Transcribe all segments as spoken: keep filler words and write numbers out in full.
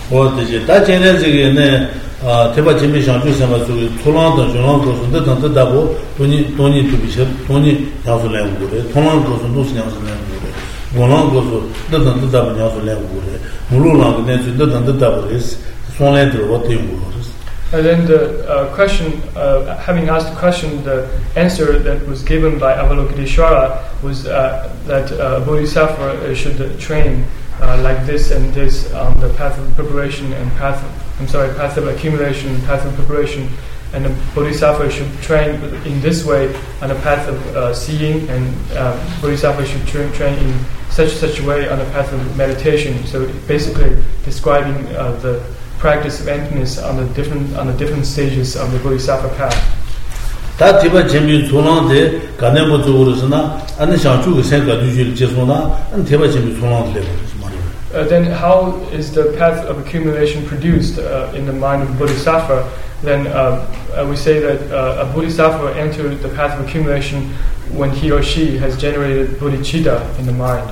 我这些大现在这个呢啊，特别前面想做什么，所以土壤的、中浪高速的等等大部，多年多年都比些，多年两是来五的，土壤高速都是两是来五的，公浪高速那等等大部两是来五的，公路上的那是那等等大部的是双来的我对五的。 And then the uh, question, uh, having asked the question, the answer that was given by Avalokiteshvara was uh, that uh, Bodhisattva should train uh, like this and this on the path of preparation and path, of, I'm sorry, path of accumulation and path of preparation, and the Bodhisattva should train in this way on the path of uh, seeing, and uh, Bodhisattva should train, train in such such way on the path of meditation. So basically describing uh, the practice of emptiness on the different on the different stages of the Bodhisattva path. 다 티바 재미 소랑데 가네모 쪽으로서나 안 상주가 생각 주실 제소나 안 티바 재미 소랑데 Uh, then how is the path of accumulation produced uh, in the mind of Bodhisattva? Then uh, uh, we say that uh, a Bodhisattva entered the path of accumulation when he or she has generated bodhicitta in the mind.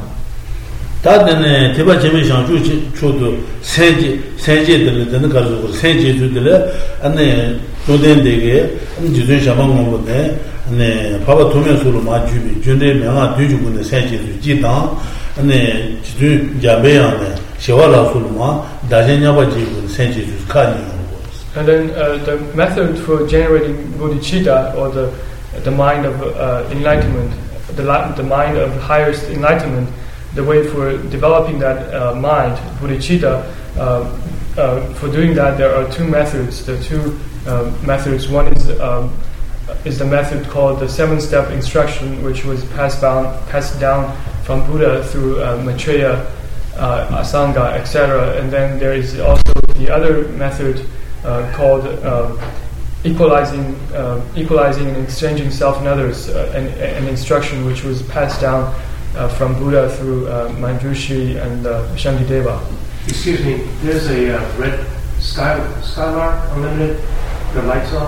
다데네 티바 재미 상주 초도 세제 세제들 되는 가지고 세제주들 안에 도된되게 지준 샤방고네 네 바바 도면수로 마주비 준대 명아 뒤주군의 세제주 지당 네 지준 자배야네 시와라술마 다제냐바지군 세제주 카니요. And then uh, the method for generating bodhicitta, or the the mind of uh, enlightenment, the the mind of highest enlightenment, the way for developing that uh, mind, bodhicitta, uh, uh, for doing that there are two methods. The two uh, methods. One is um, is the method called the seven-step instruction, which was passed down passed down from Buddha through uh, Maitreya, uh, Asanga, et cetera. And then there is also the other method uh, called uh, equalizing, uh, equalizing and exchanging self and others, uh, an, an instruction which was passed down Uh, from Buddha through uh, Manjushri and uh, Shantideva. Excuse me, there's a uh, red sky skylark unlimited. The lights on.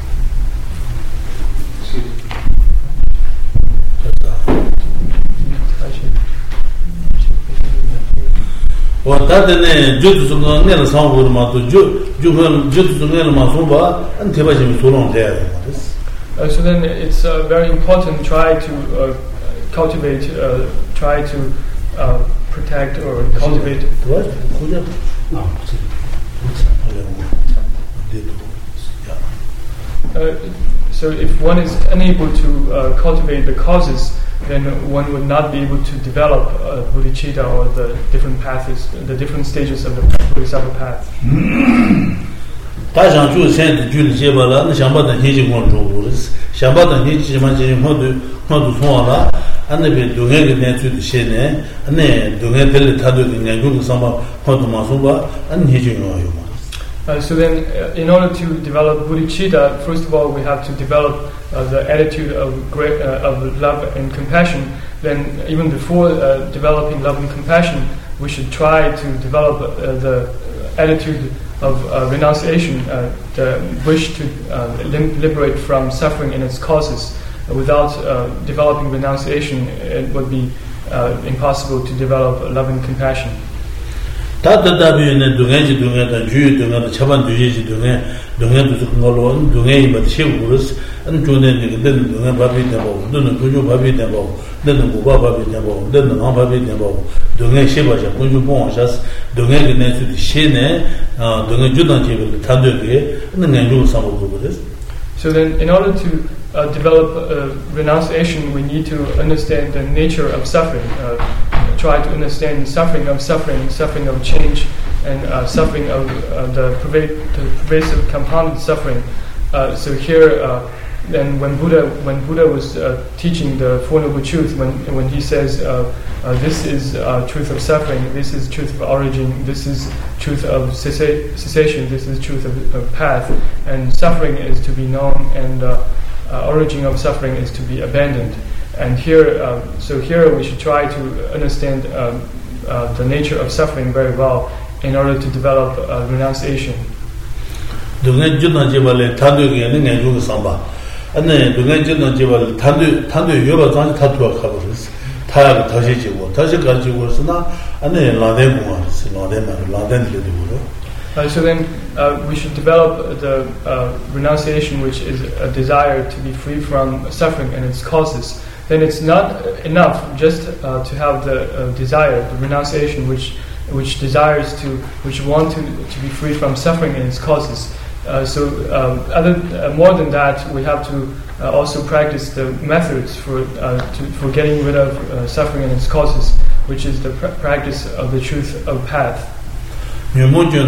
Excuse me. 다데네 주주가 내가 상고를 마도 주 주가 주주가 마소바 안 대바지면 소롱 돼야 돼. So then it's uh, very important try to uh, cultivate, uh, try to uh, protect or cultivate. Uh, so if one is unable to uh, cultivate the causes, then one would not be able to develop uh, bodhicitta or the different paths, the different stages of the Bodhisattva path. 大想就现在就结巴了，那想把那天气光中国了，想把那天气嘛，就是好多好多从了，俺那边东岸个那最的些呢，俺那东岸这里他都跟研究个什么好多嘛说吧，俺天气光有嘛。 Uh, so then, uh, in order to develop bodhicitta, first of all, we have to develop uh, the attitude of great, uh, of love and compassion. Then, even before uh, developing love and compassion, we should try to develop uh, the attitude of uh, renunciation, uh, the wish to uh, lim- liberate from suffering and its causes. Uh, without uh, developing renunciation, it would be uh, impossible to develop love and compassion. 다다다비는 동해지 동해다 주의 동해다 차반 주의지 동해 동해도 그걸로 동해이 뭐 채우고스 안 좋은 데 근데 동해 밥이 되고 너는 그저 밥이 되고 너는 고바 밥이 되고 너는 안 밥이 되고 동해 시바자 그저 봉샤스 동해 그네 시네 아 동해 주단 제를 다되게 너는 요 상고도 그랬어. So then, in order to uh, develop uh, renunciation, we need to understand the nature of suffering. Uh, try to understand suffering of suffering, suffering of change, and uh, suffering of uh, the, perva- the pervasive compounded suffering. Uh, so here, uh, then when Buddha when Buddha was uh, teaching the Four Noble Truths, when when he says uh, uh, this is uh, truth of suffering, this is truth of origin, this is truth of cessa- cessation, this is truth of, of path, and suffering is to be known, and uh, uh, origin of suffering is to be abandoned. And here, uh, so here we should try to understand um, uh, the nature of suffering very well in order to develop uh, renunciation. 동해 주단 제발에 다되게 내 주고 삼바. 안에 동해 주단 제발 다되 다되 여러 장이 다투어 가버렸어. 타야 다시 지고 다시 가지고서나 안에 라덴 공화스 라덴 라덴 되고. So then uh, we should develop the uh, renunciation, which is a desire to be free from suffering and its causes. Then it's not enough just uh, to have the uh, desire, the renunciation, which which desires to, which want to to be free from suffering and its causes. Uh, so um, other uh, more than that, we have to uh, also practice the methods for uh, to, for getting rid of uh, suffering and its causes, which is the pr- practice of the truth of path. So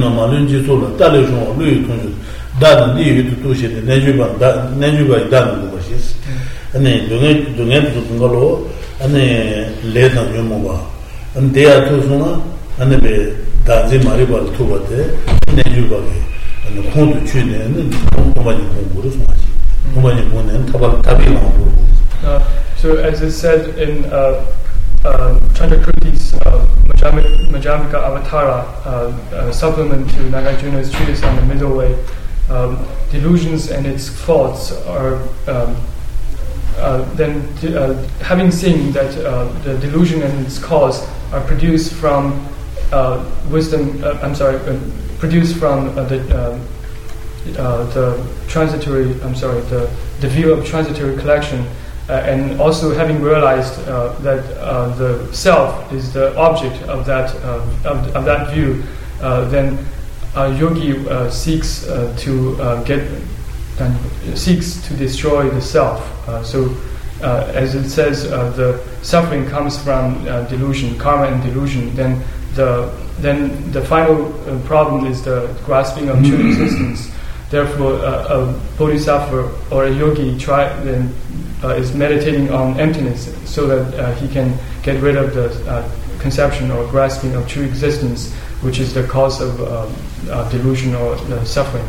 as it said in uh, uh, Chandrakruti's uh, Majjhimika Avatara uh, uh, supplement to Nagarjuna's treatise on the middle way, um, delusions and its faults are um, uh, then uh, having seen that uh, the delusion and its cause are produced from uh, wisdom. Uh, I'm sorry, uh, produced from uh, the uh, uh, the transitory. I'm sorry, the the view of transitory collection. Uh, and also having realized uh, that uh, the self is the object of that uh, of, of that view, uh, then a yogi uh, seeks uh, to uh, get uh, seeks to destroy the self. Uh, so, uh, as it says, uh, the suffering comes from uh, delusion, karma, and delusion. Then the then the final uh, problem is the grasping of true existence. Therefore, uh, a bodhisattva or a yogi try then. Uh, is meditating on emptiness so that uh, he can get rid of the uh, conception or grasping of true existence, which is the cause of uh, uh, delusion or uh, suffering.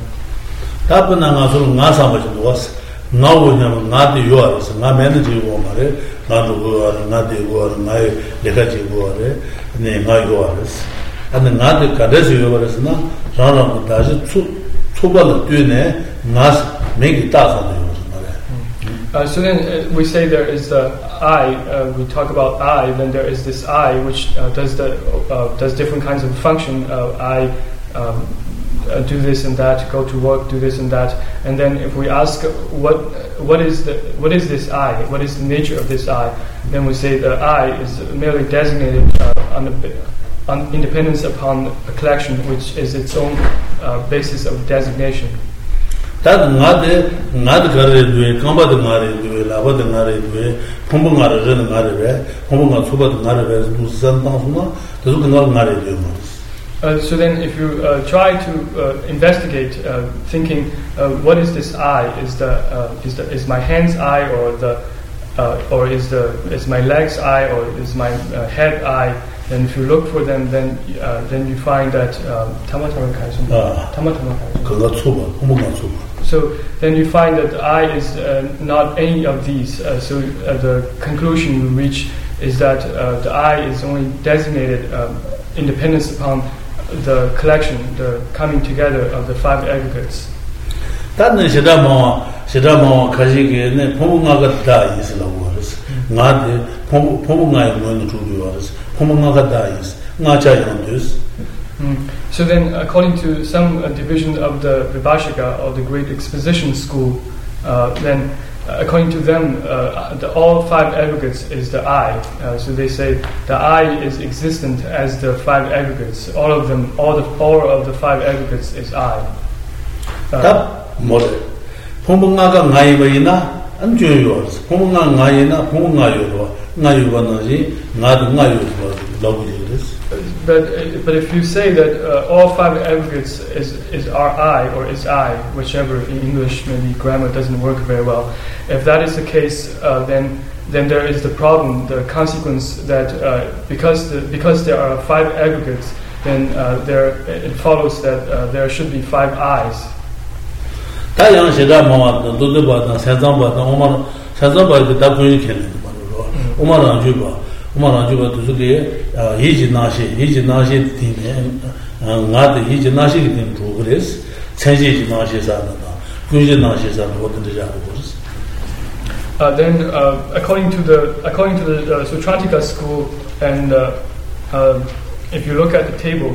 Uh, so then uh, we say there is the I. Uh, we talk about I. Then there is this I, which uh, does the uh, does different kinds of function. Uh, I um, uh, do this and that, go to work, do this and that. And then if we ask what what is the what is this I? What is the nature of this I? Then we say the I is merely designated uh, on the on independence upon a collection, which is its own uh, basis of designation. That ngade ngade gare duwe kamba de ngare duwe laba de ngare duwe phombo ngare ren ngare be phombo nga soba de ngare be du san tang suma de du ngare ngare duwe. So then if you uh, try to uh, investigate uh, thinking uh, what is this I, is the uh, is the is my hand's I, or the uh, or is the is my leg's I, or is my uh, head I? And if you look for them, then uh, then you find that tamatama kaisum. Tamatama kaisum. So then you find that I is uh, not any of these. Uh, so uh, the conclusion you reach is that uh, the I is only designated um, independence upon the collection, the coming together of the five aggregates. That is the more the more kaji ne phomga ga is la was. Ngade phomga no to do was. Mm. So then, according to some uh, division of the Vibhashika, or the Great Exposition School, uh, then uh, according to them, uh, the, all five aggregates is the I. Uh, so they say the I is existent as the five aggregates. All of them, all the all of the five aggregates is I. Uh, Phomga ngai baina anjo yours. Phomga ngai na phomga yo. But but if you say that uh, all five aggregates is is our I, or is I, whichever in English maybe grammar doesn't work very well. If that is the case, uh, then then there is the problem, the consequence that uh, because the, because there are five aggregates, then uh, there it follows that uh, there should be five I's. Umara juba, Umara juba to the Hiji Nashi, Hiji Nashi, Ngad Hiji Nashi in progress, Senji Nashi Sana, Kuji Nashi Sana, what in the Jaguars. Uh, then, uh, according to the according to the uh, Sutrantika school, and uh, uh, if you look at the table,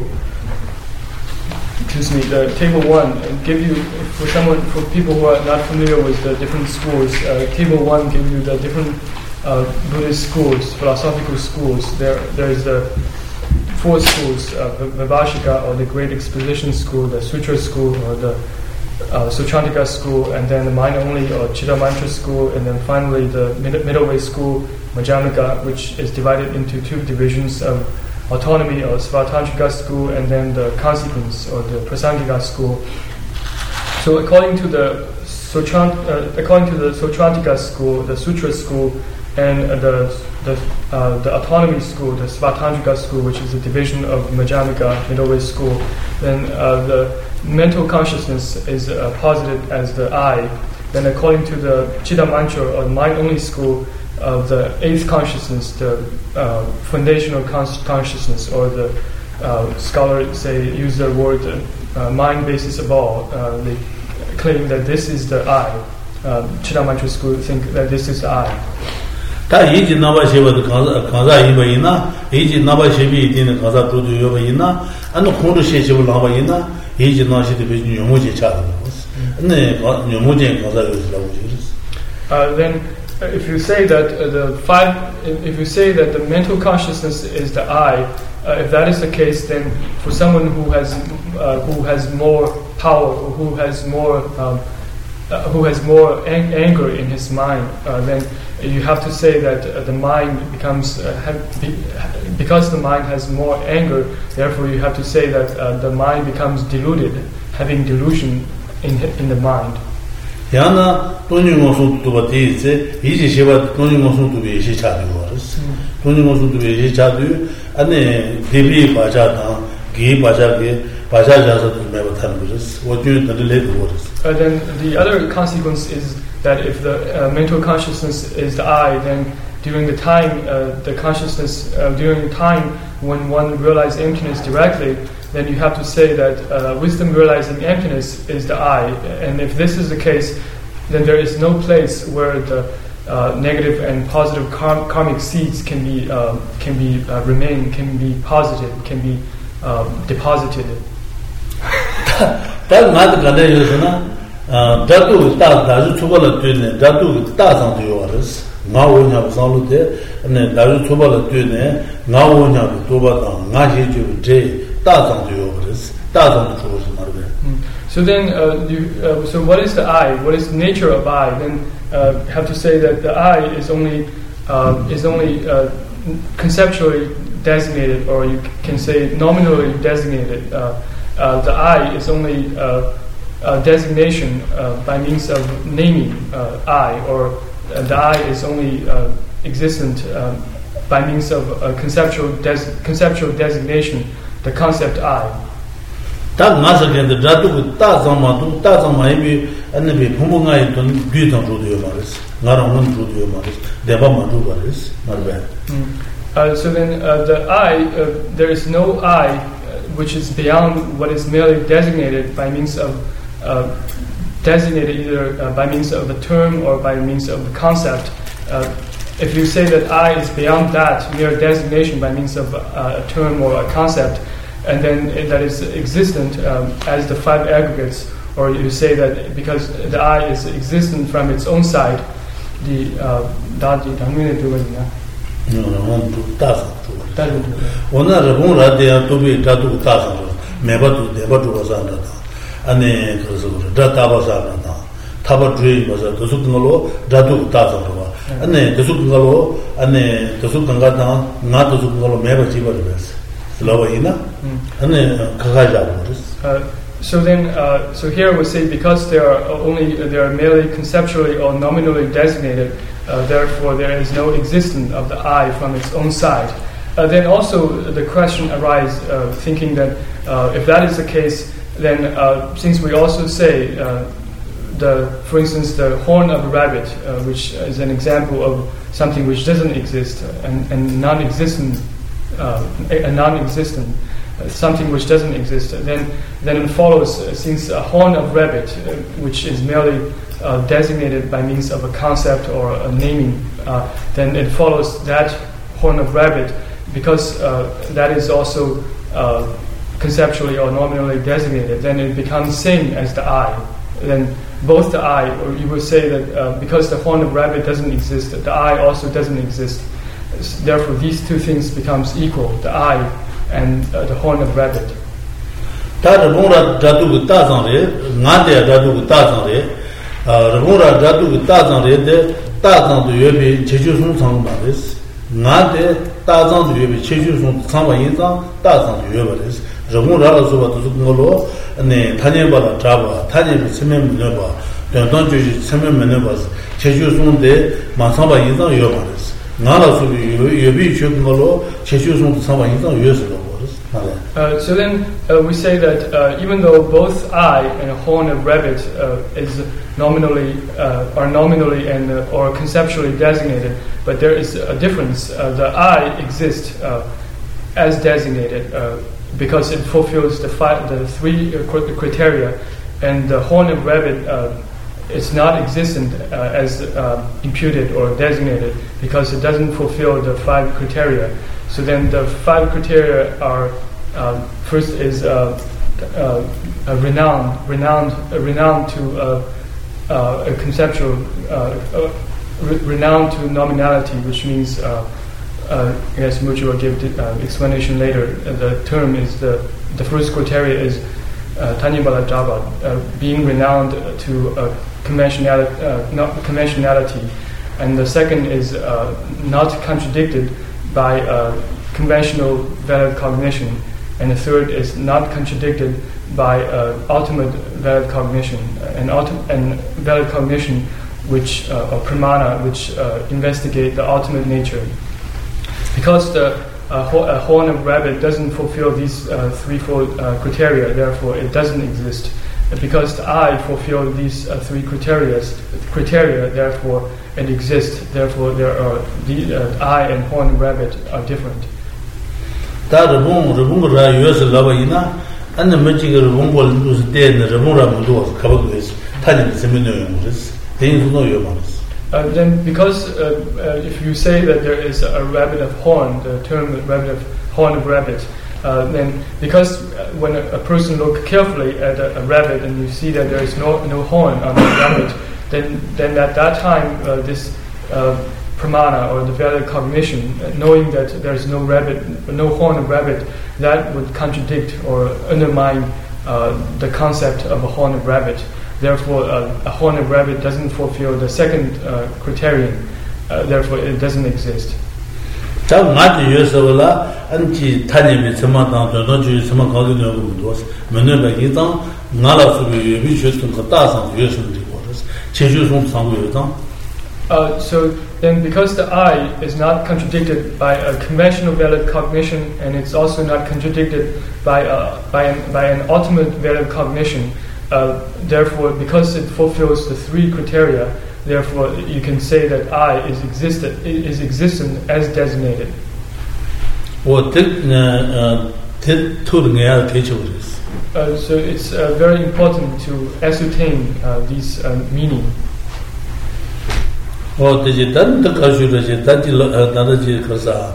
excuse me, the table one, and give you for someone for people who are not familiar with the different schools, uh, table one gives you the different uh, Buddhist schools, philosophical schools. There, there is the four schools: uh, Vibhashika, or the Great Exposition School, the Sutra School, or the Uh, Sutrantika school, and then the mind only or Chitta Mantra school, and then finally the mid- middle way school, Madhyamaka, which is divided into two divisions of autonomy or Svatantrika school, and then the consequence or the Prasangika school. So according to the Sutrant, uh, according to the Sutrantika school, the Sutra school, and uh, the the uh, the autonomy school, the Svatantrika school, which is a division of Madhyamaka, middle way school, then uh, the mental consciousness is uh, posited as the I. Then according to the Chitta Mantra or mind-only school, uh, the eighth consciousness, the uh, foundational cons- consciousness, or the uh, scholars say use the word uh, mind basis of all. Uh, they claim that this is the I. Uh, Chitta Mantra school think that this is the I. 다 이지 나바 쉐바도 강사 강사 이바이나 이지 나바 쉐비 이디는 강사 도도 요바이나 안 공도 쉐시고 나바이나 이지 나시도 비준 용모제 차도 네 용모제 강사 요라고 지르스. Uh then uh, if you say that uh, the five if you say that the mental consciousness is the I, uh, if that is the case, then for someone who has uh, who has more power, or who has more um, uh, who has more ang- anger in his mind, uh, then you have to say that uh, the mind becomes uh, have, be, because the mind has more anger. Therefore, you have to say that uh, the mind becomes deluded, having delusion in in the mind. 야나 돈이고서 도바티세 이지 쉐바 돈이고서 도비 시차도 와르스 돈이고서 도비 시차도 안에 데비 바자다 게 바자게 바자자서 매버 타는 거스 어디에 달래 버스. Then the other consequence is that if the uh, mental consciousness is the I, then during the time, uh, the consciousness, uh, during time when one realizes emptiness directly, then you have to say that uh, wisdom realizing emptiness is the I. And if this is the case, then there is no place where the uh, negative and positive karm- karmic seeds can be uh, can be uh, remain, can be posited, can be uh, deposited. 다 나도 간다요서나 아 다도 다 다주 초벌을 되네 다도 다상 되어와르스 나오냐 살로데 네 다주 초벌을 되네 나오냐 도바다 나시주 제 다상 되어와르스 다상 초벌을 말해. So then, uh, you, uh, so what is the I? What is the nature of I? Then uh, have to say that the I is only uh, is only uh, conceptually designated, or you can say nominally designated. Uh, uh, the I is only uh, a designation uh, by means of naming uh, I, or uh, the I is only uh, existent uh, by means of a conceptual des- conceptual designation, the concept I. 다 나서게도 다도 다상마도 다상마이비 안내비 풍부가이 돈 뒤던 조도요 말이스 나랑 원 조도요 말이스 대바마도 말이스 말베. Uh, so then uh, the I, uh, there is no I uh, which is beyond what is merely designated by means of uh, designated either uh, by means of a term or by means of the concept. Uh, if you say that I is beyond that mere designation by means of uh, a term or a concept, and then that is existent um, as the five aggregates, or you say that because the I is existent from its own side, the 다지 당면에 들어가냐? 음, 다서. 오늘 본라데야 도비 다도 다서. 매바도 대바도 와서다. 안에 그래서 다다바사다. 타바드리 와서 도수근걸로 다도 다서 봐. 안에 도수근걸로 안에 도수근가다 나 도수근걸로 매바 집어버렸어. Uh, so then, uh, so here we say because they are only they are merely conceptually or nominally designated, uh, therefore there is no existence of the I from its own side. Uh, then also the question arises, uh, thinking that uh, if that is the case, then uh, since we also say uh, the, for instance, the horn of a rabbit, uh, which is an example of something which doesn't exist and, and non-existent. Uh, a non-existent, uh, something which doesn't exist, then then it follows uh, since a horn of rabbit, uh, which is merely uh, designated by means of a concept or a naming, uh, then it follows that horn of rabbit, because uh, that is also uh, conceptually or nominally designated, then it becomes same as the eye. Then both the eye, or you would say that uh, because the horn of rabbit doesn't exist, the eye also doesn't exist. Therefore, these two things becomes equal: the eye and uh, the horn of rabbit. Uh, so then uh, we say that uh, even though both eye and horn of rabbit uh, is nominally uh, are nominally and uh, or conceptually designated, but there is a difference. Uh, the eye exists uh, as designated uh, because it fulfills the five, the three uh, criteria, and the horn of rabbit uh, is not existent uh, as uh, imputed or designated because it doesn't fulfill the five criteria. So then the five criteria are uh, first is uh, uh, a renowned, renowned, uh, renowned to uh, uh, a conceptual, uh, uh, re- renowned to nominality, which means uh, uh, I guess Muji will give the uh, explanation later. Uh, the term is the the first criteria is uh, Tanyibala Java, uh, being renowned to uh, conventionality, uh, not conventionality, and the second is uh, not contradicted by uh, conventional valid cognition, and the third is not contradicted by uh, ultimate valid cognition, and, ulti- and valid cognition, which uh, or pramana, which uh, investigate the ultimate nature. Because the uh, ho- a horn of rabbit doesn't fulfill these uh, threefold uh, criteria, therefore it doesn't exist. Because the eye fulfills these uh, three criteria, criteria, therefore it exists. Therefore, there are the uh, eye and horn of rabbit are different. Uh, then, because uh, uh, if you say that there is a rabbit of horn, the term rabbit of horn of rabbit. Uh, then, because uh, when a, a person looks carefully at a, a rabbit and you see that there is no no horn on the rabbit, then then at that time uh, this uh, pramana or the valid cognition, uh, knowing that there is no rabbit, no horn of rabbit, that would contradict or undermine uh, the concept of a horn of rabbit. Therefore, uh, a horn of rabbit doesn't fulfill the second uh, criterion. Uh, therefore, it doesn't exist. 자 맞지 요소라 안지 타님이 점마당 저도 점마 거기는 것도 면을 이당 나라서 비비 주스는 그 다상 요소는 거스 제주송 상고요당. Uh, so then, because the eye is not contradicted by a conventional valid cognition, and it's also not contradicted by a, by an, by an ultimate valid cognition, uh, therefore, because it fulfills the three criteria, therefore, you can say that I is existent is existent as designated. Uh, so it's uh, very important to ascertain uh, these uh, meaning. Oh, did you done the Kashu? That another Kasa.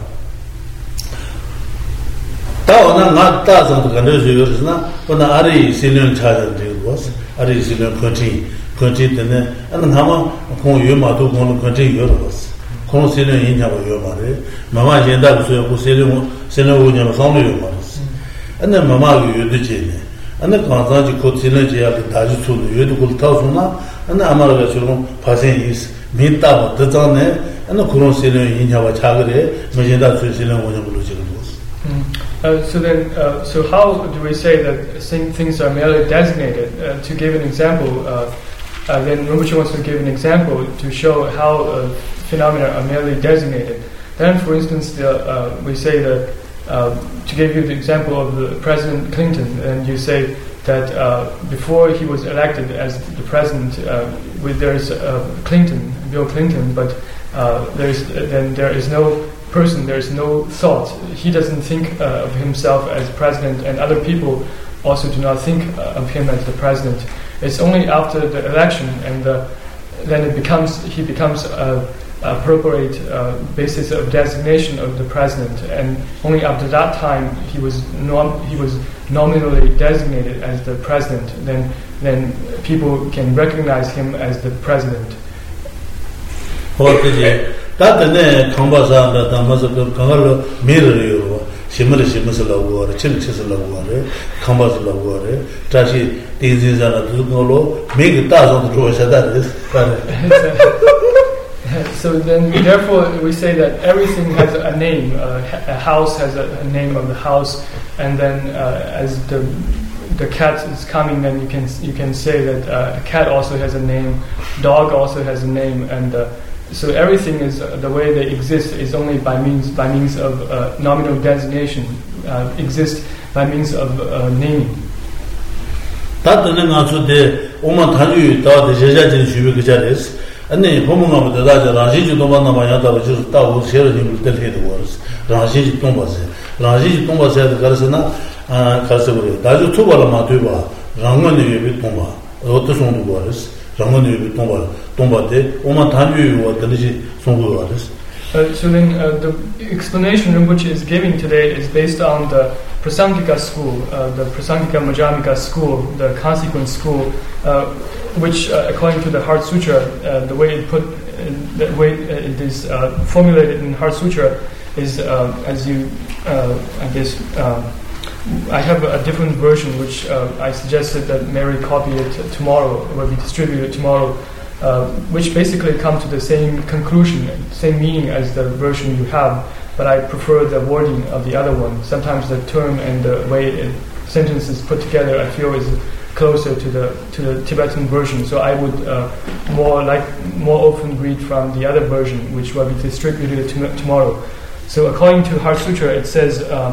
Tawana not thousand conditions, when Ari Silian child was Ari Silian country. Continue and Hama, Kong Yuma to continue yours. Kong Silian in our Yomare, Mamma Jenda, who Silian, Silian, only Yomas. And then Mamma, you did it. And the Kansanji could synergy of the Tajitu, you could Tausuna, and the Amara passing is Minta, the Zane, and the Kuron Silian in our Chagre, Majenda Silian, one of Uh, so then, uh, so how do we say that things are merely designated? Uh, to give an example, uh, uh, then Rinpoche wants to give an example to show how uh, phenomena are merely designated. Then, for instance, the, uh, we say that uh, to give you the example of the President Clinton, and you say that uh, before he was elected as the president, uh, with there's uh, Clinton, Bill Clinton, but uh, there's then there is no person. There's no thought. He doesn't think uh, of himself as president, and other people also do not think uh, of him as the president. It's only after the election, and uh, then it becomes he becomes a, a appropriate uh, basis of designation of the president, and only after that time he was nom- he was nominally designated as the president. Then then people can recognize him as the president. Okay. 다들 컴바사다 담아서 강가로 미르요 심을 심을라고 하래 칠칠라고 하래 컴바스라고 하래 다시 디진자나 두고로 메기 따서 들어와서다 So then therefore we say that everything has a name. Uh, a house has a, a name of the house, and then uh, as the the cat is coming, then you can you can say that uh, a cat also has a name, dog also has a name, and uh, so everything is uh, the way they exist is only by means by means of uh, nominal designation, uh, exist by means of uh, naming. 다들 아주데 오만 다주 다데 제자진 주비 그자레스 아니 보문가부터 다자 라시주 도만나 마야다 저 따고 세르님 들해도 버스 라시주 동바세 라시주 동바세 가르스나 아 가서 그래 다주 투발마 되바 랑원이 비 동바 어떤 정도 버스 랑원이 비 동바 동바데 오만 다주와 들지 송고 버스. So then uh, the explanation in which is giving today is based on the Prasangika school, uh, the Prasangika Madhyamika school, the consequent school, uh, which uh, according to the Heart Sutra, uh, the way it put, uh, the way it is uh, formulated in Heart Sutra is uh, as you, uh, I guess, uh, I have a different version which uh, I suggested that Mary copy it tomorrow, it will be distributed tomorrow. Uh, which basically come to the same conclusion, same meaning as the version you have, but I prefer the wording of the other one. Sometimes the term and the way it, sentence is put together, I feel is closer to the to the Tibetan version. So I would uh, more like more often read from the other version, which will be distributed to, tomorrow. So according to Heart Sutra, it says. Um,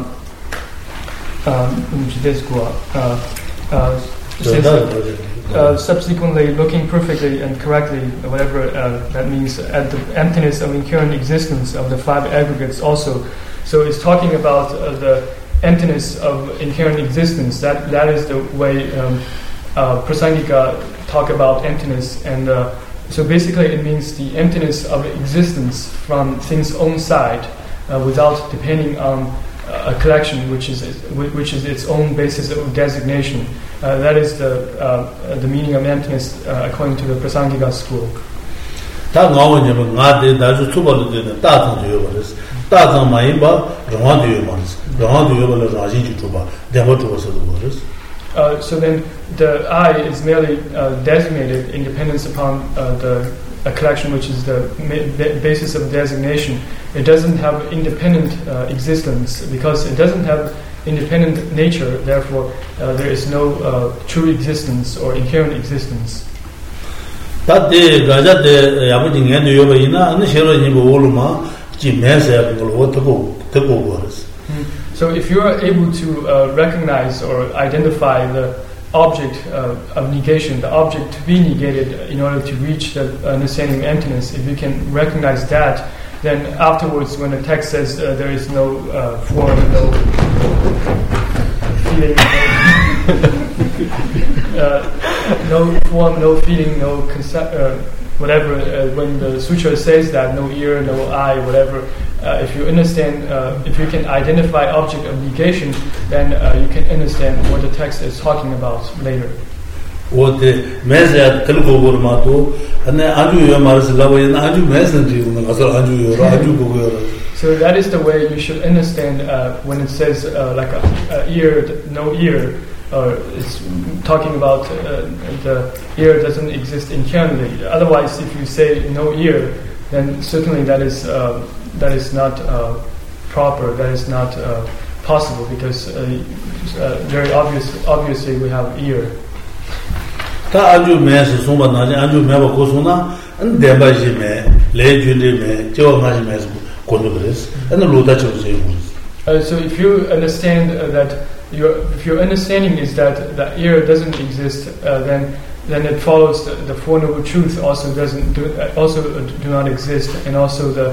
um, uh, uh, it says uh, Uh, subsequently looking perfectly and correctly, whatever uh, that means, at the emptiness of inherent existence of the five aggregates also. So it's talking about uh, the emptiness of inherent existence. That that is the way um, uh, Prasangika talk about emptiness. And uh, so basically it means the emptiness of existence from things own side uh, without depending on a collection which is which is its own basis of designation. Uh, that is the uh, the meaning of emptiness uh, according to the Prasangika school. 다 나오냐면 나데 다주 투발도 되는 다ทั้ง되어 버렸어. 다ทั้ง많이 봐. 영화 되어 버렸어. 영화 되어 버려서 아시지 투바. 대버 투어서도 버렸어. Uh, so then the I is merely uh, designated in dependence upon uh, the a collection which is the ma- basis of designation. It doesn't have independent uh, existence because it doesn't have independent nature. Therefore, uh, there is no uh, true existence or inherent existence. 다데 가자데 아버지 년도 요바이나 아니 셔러니 보올마 지 메세야 그걸 어떻고 듣고 버렸어. So if you are able to uh, recognize or identify the object uh, of negation, the object to be negated in order to reach the understanding of emptiness, if you can recognize that, then afterwards when the text says uh, there is no uh, form, no feeling, no, uh, no form, no feeling, no concept, uh, whatever, uh, when the sutra says that, no ear, no eye, whatever, uh, if you understand, uh, if you can identify object of negation, then uh, you can understand what the text is talking about later. What the message telco gormato and aju yo maras lawe na aju message na asal aju yo aju go. So that is the way you should understand uh, when it says uh, like a, a ear, no ear, or it's talking about uh, the ear doesn't exist inherently. Otherwise, if you say no ear, then certainly that is uh, that is not uh, proper. That is not uh, possible because uh, uh, very obvious, obviously we have ear. 다 아주 매서 송반나지 아주 매버 고소나 안 대바지메 레주리메 저마지메서 고도그레스 안 로다쳐서 Uh, so if you understand uh, that your if your understanding is that the ear doesn't exist, uh, then then it follows the, the Four Noble Truths also doesn't do, uh, also do not exist, and also the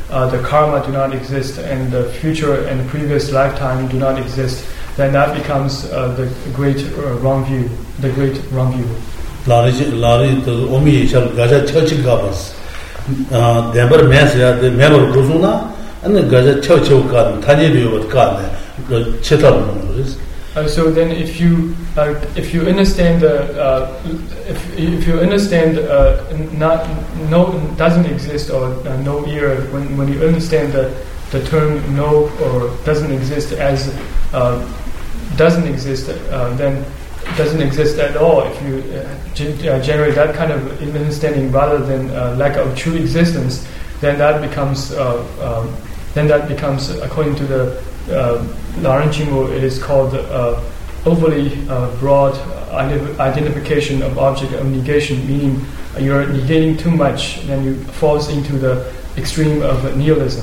uh, the karma do not exist, and the future and the previous lifetime do not exist, then that becomes uh, the great uh, wrong view, the great wrong view. Lari lari to omi shal gaja chachik gabas. Ah, debar mes ya de member bruzuna, and gaja chachik kan tani riyo kan chetar nuris. Uh, so then, if you uh, if you understand the uh, if if you understand uh, not no doesn't exist or uh, no ear, when when you understand the the term no or doesn't exist as uh, doesn't exist, uh, then doesn't exist at all. If you uh, ge- uh, generate that kind of understanding rather than uh, lack of true existence, then that becomes uh, um, then that becomes according to the Uh, Laran Jingwu, it is called uh, overly uh, broad ident- identification of object of negation, meaning uh, you're negating too much, then you falls into the extreme of nihilism.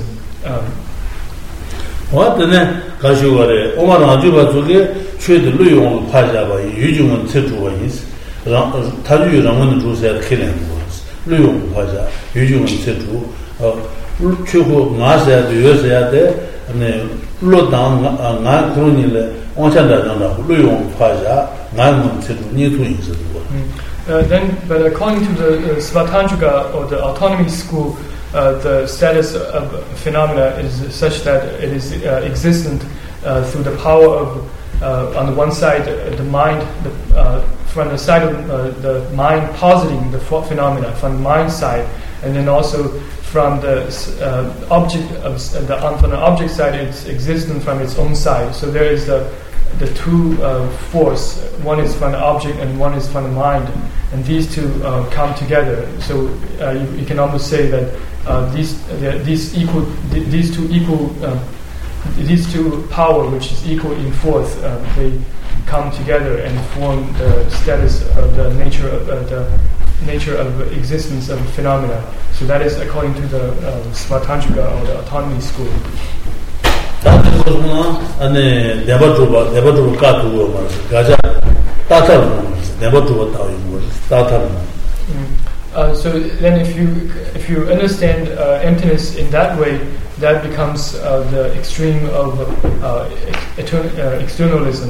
What the ne? Kashuare, Omar Ajuba Zuge, Shui the Luyon Pajaba, Yujun Tetu is, Taju Raman Drusa killing was, Luyon Paja, Yujun Tetu, Chuhu Masa, the U S A there. Lo dang nga kroni le onchanda na luyon phaja nga mun tsedu ni tu yin zdu. Then, but according to the uh, Svatantraga or the autonomy school, uh, the status of phenomena is such that it is uh, existent uh, through the power of, uh, on the one side, uh, the mind, the, uh, from the side of uh, the mind positing the phenomena from the mind side, and then also from the uh, object of the on from the object side, it's existent from its own side. So there is the the two uh, force. One is from the object, and one is from the mind, and these two uh, come together. So uh, you, you can almost say that uh, these uh, these equal these two equal uh, these two power, which is equal in force, uh, they come together and form the status of the nature of uh, the nature of existence of phenomena. So that is according to the uh, Svatantraga or the autonomy school. That is what ane debatruba debatruba katu wo mas gaja tatar mas debatruba tawi wo tatar. Uh, so then, if you if you understand uh, emptiness in that way, that becomes uh, the extreme of uh, etern- uh, externalism.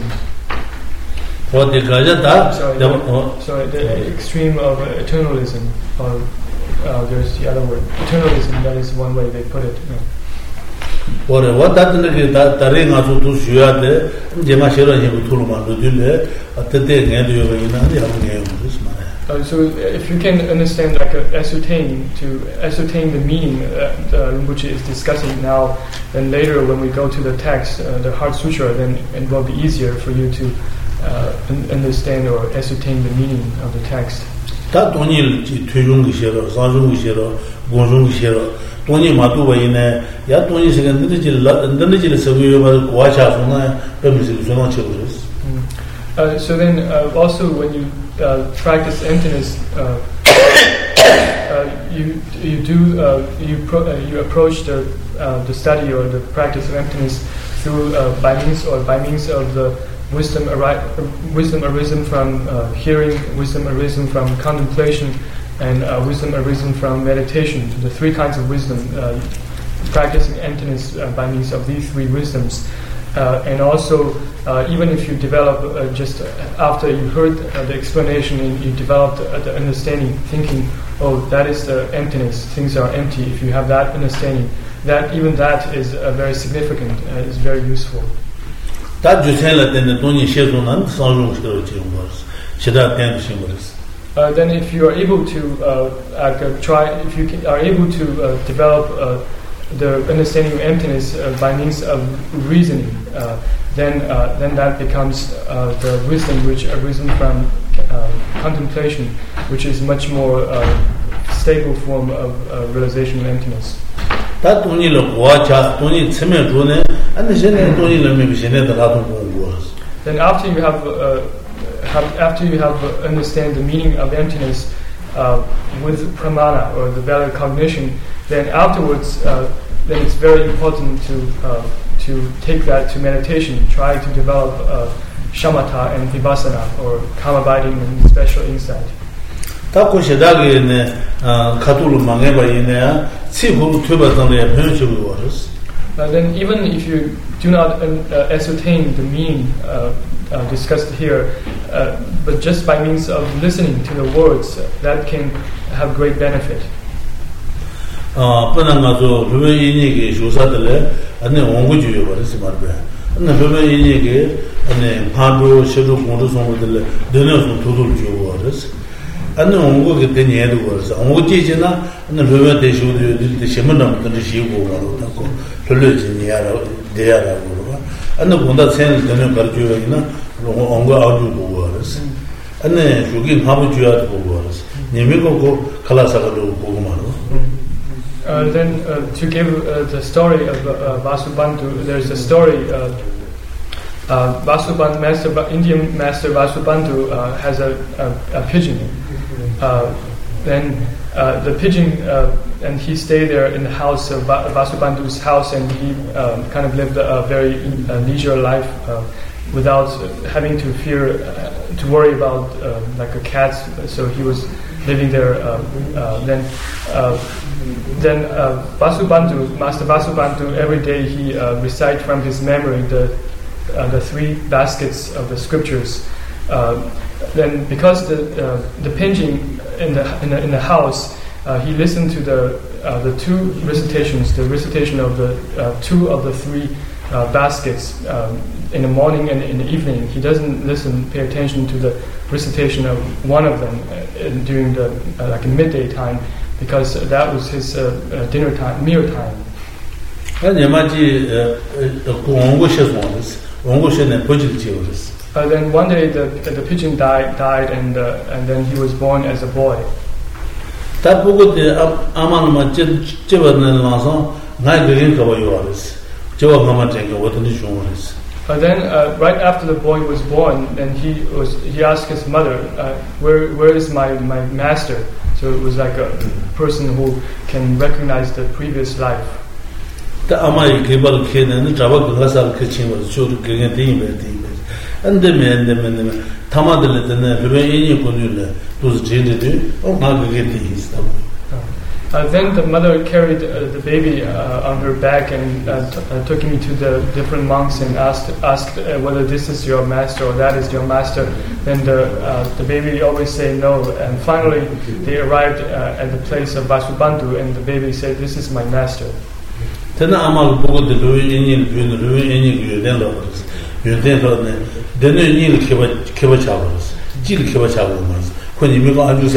What the gaja ta? Sorry, the, oh. sorry, the extreme of uh, eternalism. Or uh, there's the other word, eternalism. That is one way they put it. Yeah. Or what that ne that tare nga su tu shuya de jema shero ni bu tulu ma lu dile atete nge de yo ina ni ha nge yo this man. Uh, so if you can understand, like uh, ascertain to ascertain the meaning uh, uh, Rinpoche is discussing now, then later when we go to the text, uh, the Heart Sutra, then it will be easier for you to uh, un- understand or ascertain the meaning of the text. Ta toni ji tuyung gi shero, sanjung gi shero, gonjung gi shero, toni ma tu ba ine ya toni se gan de ji la de ji le se yo ba kwa cha so na pe mi se so na che bu. Uh, so then, uh, also when you uh, practice emptiness, uh, uh, you you do uh, you pro- uh, you approach the uh, the study or the practice of emptiness through uh, by means or by means of the wisdom ari- wisdom arisen from uh, hearing, wisdom arisen from contemplation, and uh, wisdom arisen from meditation. The three kinds of wisdom. Uh, practicing emptiness uh, by means of these three wisdoms. Uh, and also, uh, even if you develop uh, just after you heard uh, the explanation and you developed uh, the understanding, thinking, oh, that is the emptiness, things are empty. If you have that understanding, that even that is uh, very significant, uh, is very useful. Ta jusela den toni shezo nan sanjung shero che was. Shida ten shimos. Uh, then, if you are able to uh, uh, try, if you can, are able to uh, develop uh, the understanding of emptiness uh, by means of reasoning, uh, then uh, then that becomes uh, the wisdom which arisen from uh, contemplation, which is much more uh, stable form of uh, realization of emptiness. Ta toni le wacha toni tseme jone and jene toni le me jene da la ton. Then after you have, uh, have after you have uh, understand the meaning of emptiness uh, with pramana or the valid cognition, then afterwards, uh, then it's very important to uh, to take that to meditation. Try to develop uh, shamatha and vipassana, or calm abiding and special insight. tako shedage ne katul mangeba ine sibu tubatane penchu was. Then even if you do not uh, ascertain the meaning uh, uh, discussed here, uh, but just by means of listening to the words, uh, that can have great benefit. 아, 번한가서 루베 인이게 조사들래 안에 원고주요 버렸지 말be. 안에 루베 인이게 안에 파도 셔도 공도 송들래 되는 도도를 주고 버렸어. 안에 원고게 된 예도 버렸어. 원고지지나 안에 루베 대쇼도 될 시험은 못 드시고 말고 돌려지니야라 대야라고 그러고 안에 본다 생을 되는 가르쳐야기나 원고 아주고 버렸어. 안에 저기 하부 줘야 되고 버렸어. 님이고 칼라사가도 보고 말고. Uh, then uh, to give uh, the story of uh, Vasubandhu, there's a story. Uh, uh, Vasubandhu, Master, Indian Master Vasubandhu uh, has a, a, a pigeon. Uh, then uh, the pigeon, uh, and he stayed there in the house of Va- Vasubandhu's house, and he um, kind of lived a, a very uh, leisure life uh, without having to fear, uh, to worry about uh, like a cat. So he was living there. Uh, uh, then. Uh, Then uh, Vasubandhu, Master Vasubandhu, every day he uh, recite from his memory the uh, the three baskets of the scriptures. Uh, then, because the uh, the pigeon in the in the, in the house, uh, he listened to the uh, the two recitations, the recitation of the uh, two of the three uh, baskets um, in the morning and in the evening. He doesn't listen, pay attention to the recitation of one of them uh, during the uh, like midday time, because that was his uh, uh, dinner time, meal time. Uh, then one day the the pigeon died, died, and uh, and then he was born as a boy. But then, uh, right after the boy was born, then he was he asked his mother, uh, "Where where is my, my master?" So it was like a person who can recognize the previous life. Uh, then the mother carried uh, the baby uh, on her back and uh, t- uh, took him to the different monks and asked asked uh, whether this is your master or that is your master. Then the uh, the baby always say no, and finally they arrived uh, at the place of Vasubandhu, and the baby said, "This is my master." Yeah.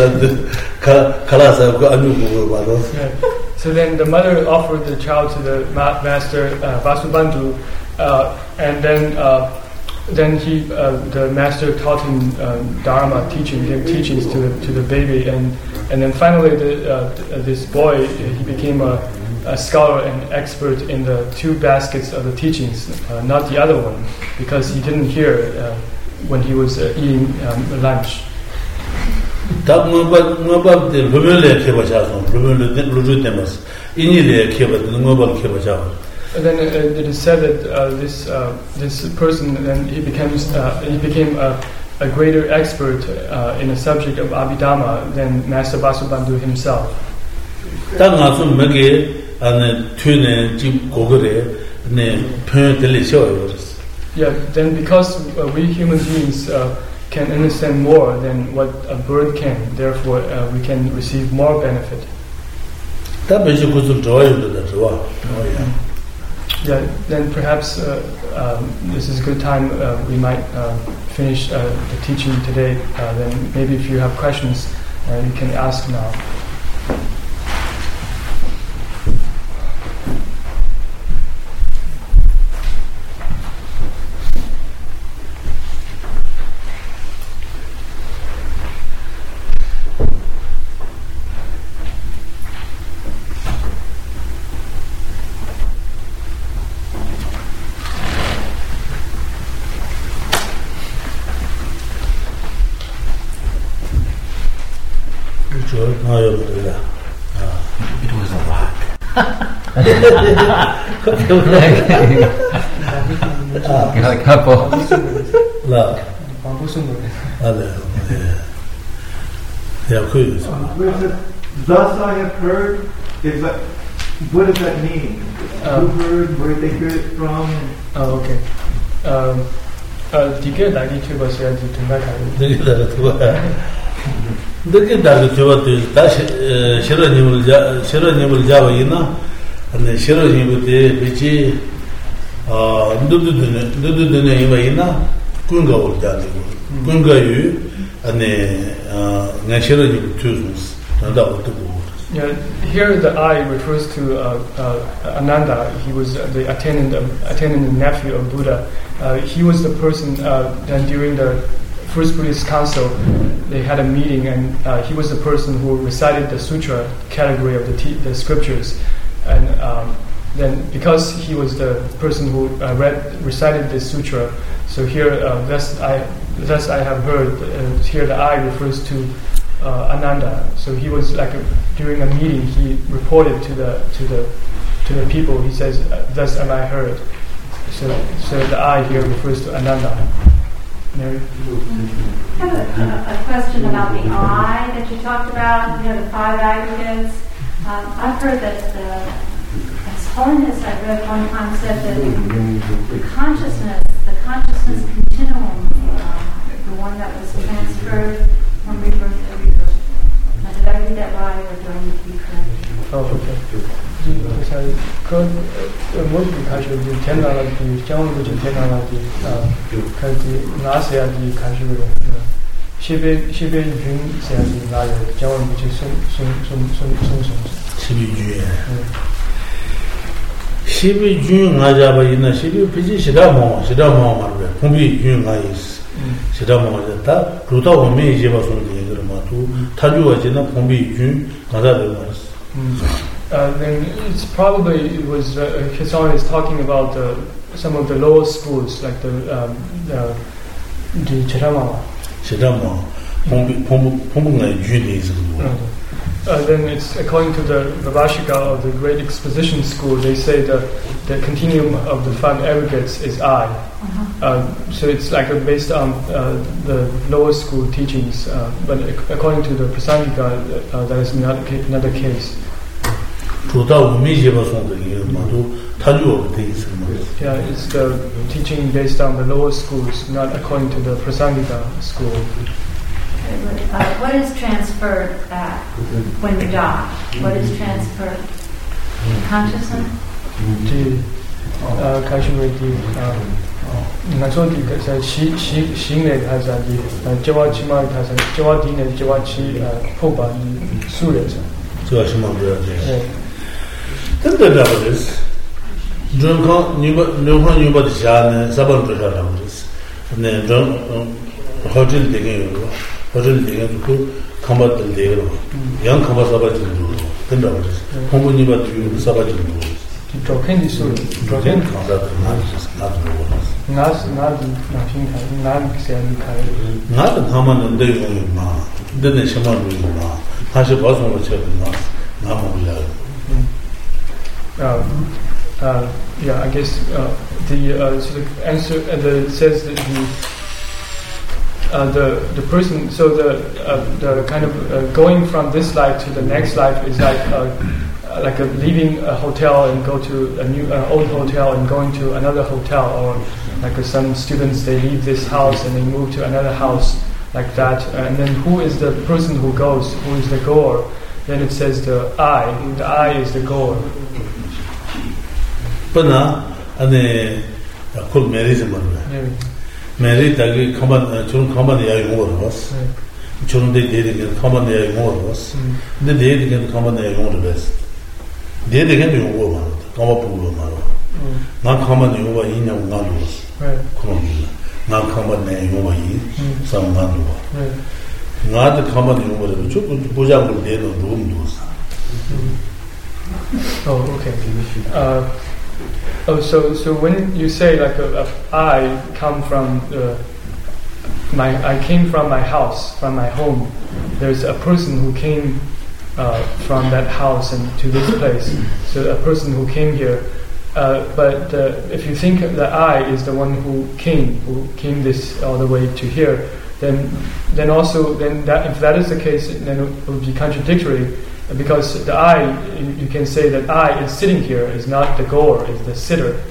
So then the mother offered the child to the ma- master uh, Vasubandhu, uh, and then uh, then he uh, the master taught him uh, Dharma teaching, gave teachings to the to the baby, and and then finally the, uh, this boy, he became a, a scholar and expert in the two baskets of the teachings, uh, not the other one, because he didn't hear uh, when he was uh, eating um, lunch. And then uh, it is said that uh, this uh, this person, then he becomes uh, he became a, a greater expert uh, in the subject of Abhidhamma than Master Vasubandhu himself. Yeah. Then because uh, we human beings uh, can understand more than what a bird can, therefore uh, we can receive more benefit. Yeah, then perhaps uh, um, this is a good time uh, we might uh, finish uh, the teaching today. Uh, then maybe if you have questions, uh, you can ask now. It was a rock. Got a couple. Yeah, cool. Where it says, thus I have heard, is that, what does that mean? Um, Who heard, where did they hear it from? Oh, okay. Um, uh, 디게 나기 투버스야 디 등가가요. 되게 다르고. 되게 다르고 다시 싫어님을 자 싫어님을 잡아이나 근데 싫어님한테 비치 아 누두드네 누두드네 이와이나 군가 올자고 군가유 아니 아 싫어님 투스 나다 어떻고. Yeah, here the I refers to uh, uh, Ananda. He was uh, the attendant, of, attendant and nephew of Buddha. Uh, he was the person uh, then during the First Buddhist Council, they had a meeting, and uh, he was the person who recited the sutra category of the, te- the scriptures. And um, then because he was the person who uh, read recited the sutra, so here uh, thus I thus I have heard uh, here the I refers to Uh, Ananda. So he was like a, during a meeting. He reported to the to the to the people. He says, "Thus am I heard." So, so the I here refers to Ananda. Mary? I have a, a question about the I that you talked about. You know, the five aggregates. Um, I've heard that the as Holiness I read one time said that the consciousness, the consciousness continuum, uh, the one that was transferred from rebirth to rebirth. Now, did I read that right, or do I need to be corrected? Oh, okay. 잘 그 뭐지 가지고 이제天나라지 정부지天나라지 아 가지 나서야지 가지고 십일 십일 중 세야지 나요 정부지 손손손손손 십이 주에 십이 주 나자바 있나 십이 피지 시다 뭐 시다 뭐 말고 공비 주 나이스 시다 뭐다 루다 오메 이제 봐서 얘기를 마도 타주어지나 공비 주 가다를 말았어. Uh, then it's probably it was uh, Kisan is talking about uh, some of the lower schools like the um, the the Chirama. Chirama, Pombu Pombu Juni is Uh, then it's according to the Vivashika of the Great Exposition School. They say the the continuum of the five aggregates is I. Uh-huh. Uh, so it's like uh, based on uh, the lower school teachings, uh, but according to the Prasangika, uh, that is not not the case. Yeah, it's the teaching based on the lower schools, not according to the Prasangika school. Uh, what is transferred uh, when you die? What is transferred? Consciousness? The uh, Kashmiri, Nachodi, she she she made has a Jawachi Mark has a Jawadin and Jawachi Poba Suret. Then the Davos, Junko, Nuba Nuba the Shan, Saban to Shadams, and then John Hotel digging, Hotel digging to combat the Lego, young combat Sabatin, then Davos, Homuniba to Sabatin. Broken is broken. Not not not nothing, not saying not a common and day on your ma, then a shaman with your ma. I should also watch it not, not Um, uh, yeah, I guess uh, the uh, sort of answer uh, the, it says that the uh, the the person so the uh, the kind of uh, going from this life to the next life is like uh, like a leaving a hotel and go to a new uh, old hotel and going to another hotel, or like uh, some students they leave this house and they move to another house like that, and then who is the person who goes? Who is the goer? Then it says the I. The I is the goer. Puna, and called Mary's mother. Mary Tagi, common, Chun common young was. Chun they did again, common young was. The day again, common young best. They again, you woman, come up with Maro. Not common you were in your Nandus. Not common name over in some Nandua. Not the common you were to Puja would dead on Rundus. Oh, okay. Uh, Oh, so so when you say like a, a, I come from uh, my I came from my house, from my home. There's a person who came uh, from that house and to this place. So a person who came here. Uh, but uh, if you think the I is the one who came, who came this all the way to here, then then also then that if that is the case, then it would be contradictory, because the I, you can say that I is sitting here is not the goer, is the sitter.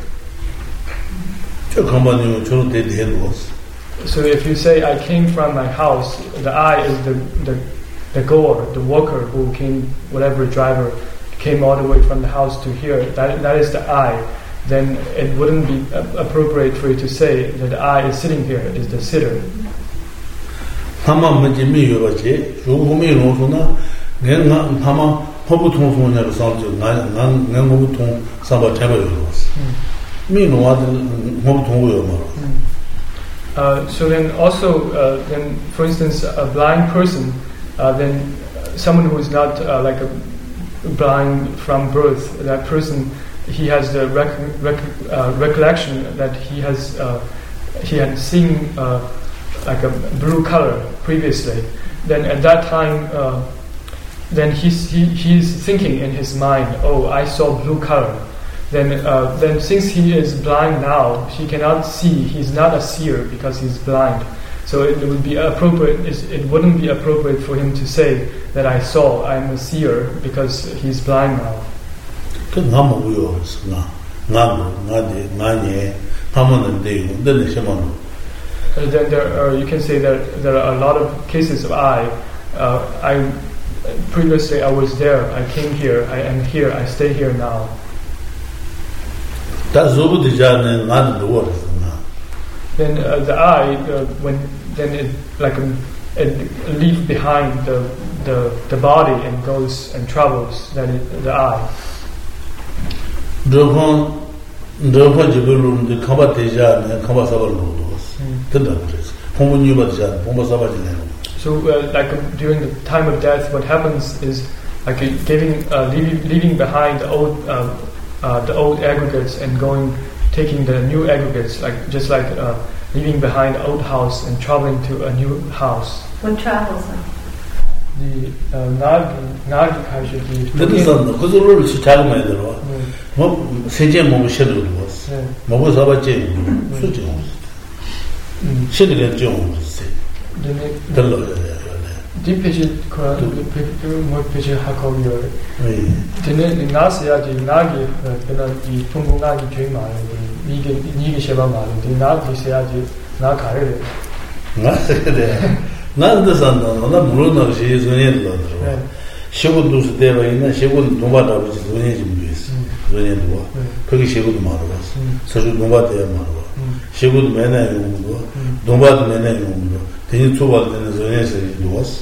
So if you say I came from my house, the I is the the, the goer, the worker who came, whatever driver came all the way from the house to here, that that is the I. Then it wouldn't be appropriate for you to say that the I is sitting here, is the sitter. Uh, so then also, uh, then for instance, a blind person, uh, then someone who is not uh, like a blind from birth, that person, he has the rec- rec- uh, recollection that he has uh, he had seen uh, like a blue color previously. Then at that time, uh, then he's he he's thinking in his mind, oh, I saw blue color. Then uh, then since he is blind now, he cannot see. He's not a seer because he's blind. So it would be appropriate. It wouldn't be appropriate for him to say that I saw. I'm a seer because he's blind now. Then there are, you can say that there are a lot of cases of I. Uh, I previously I was there. I came here. I am here. I stay here now. Then uh, the I, uh, when then it like um, it leaves behind the, the the body and goes and travels. Then it, the I. So, uh, like um, during the time of death, what happens is like uh, giving, uh, leaving, leaving behind the old, uh, uh, the old aggregates and going, taking the new aggregates, like just like uh, leaving behind the old house and traveling to a new house. What travels? The nag nag kaje the. That is on the Kuzuru to tell me the law. Sejem Momushedu was Mobusaba Jim, Sujones. Shedder Jones. The lawyer. Deep pitch, more pitch, Hakoyo. The Nasia, the Nagi, the Pungunagi Jima, the Nigi Shabama, the Nagi Sayadi, Nakare. Not the son, not Bruno, she is an in She would lose the day, she wouldn't know what I was doing. Pretty she would marvelous. So she knew what they are marvelous. She would mena Yungo, don't what mena Yungo. Then you two what the Zonia says it was.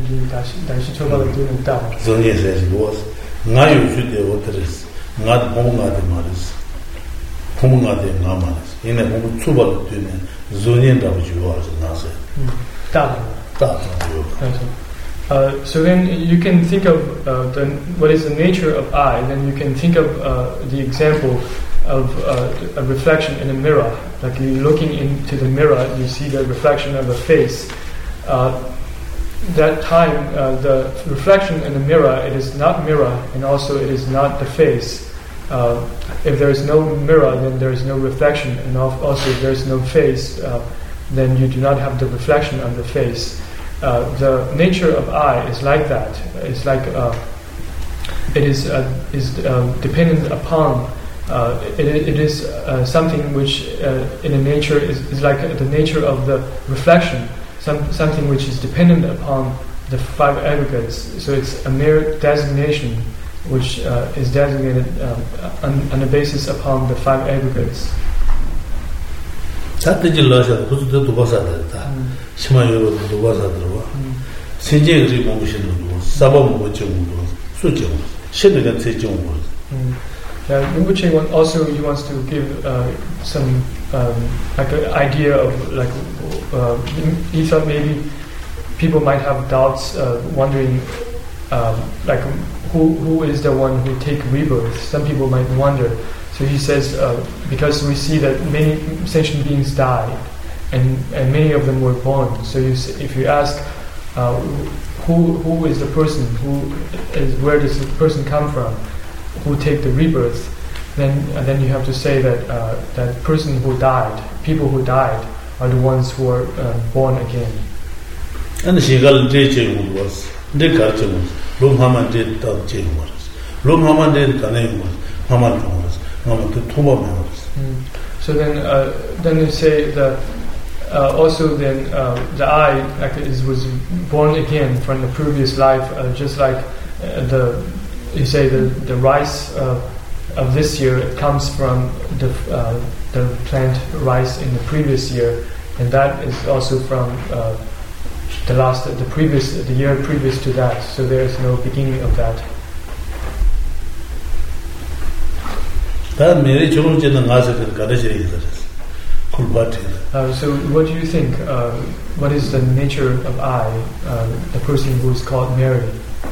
Zonia says it was. Now you should the waters, not Honga de Maris. Honga de Namaris. In a home Tubal Tune, Zonia of you was an answer. Uh, so then you can think of uh, the, what is the nature of I. Then you can think of uh, the example of uh, a reflection in a mirror. Like you're looking into the mirror, you see the reflection of a face. Uh, that time, uh, the reflection in the mirror, it is not mirror, and also it is not the face. Uh, if there is no mirror, then there is no reflection, and also if there is no face, uh, then you do not have the reflection of the face. Uh, the nature of I is like that. It's like uh, it is uh, is uh, dependent upon. Uh, it, it is uh, something which, uh, in a nature, is, is like the nature of the reflection. Some something which is dependent upon the five aggregates. So it's a mere designation, which uh, is designated um, on, on the basis upon the five aggregates. Tatijilasa, who's the Dubasada, Shimayo Dubasada, Sinjay Ribomushin, Sabam Wachum, Sujum, Shedigan Sejum. Rinpoche also he wants to give uh, some um, like an idea of like uh, he thought maybe people might have doubts, uh, wondering um, like who who is the one who take rebirth. Some people might wonder. So he says, uh, because we see that many sentient beings died, and, and many of them were born. So you, if you ask, uh, who who is the person, who is, where does the person come from, who take the rebirth, then and then you have to say that uh, that person who died, people who died, are the ones who are uh, born again. And she got J was the cartoons. Lumhaman did that J was. Lumhaman did the name was Haman was. Haman to Tuma was. So then, uh, then you say that uh, also then uh, the I like, is, was born again from the previous life, uh, just like uh, the you say the the rice uh, of this year comes from the uh, the plant rice in the previous year, and that is also from uh, the last the previous the year previous to that. So there is no beginning of that. That Mary Jones in the Nazareth Gadashi Kulbati. Uh, so what do you think? Uh, what is the nature of I, uh, the person who is called Mary?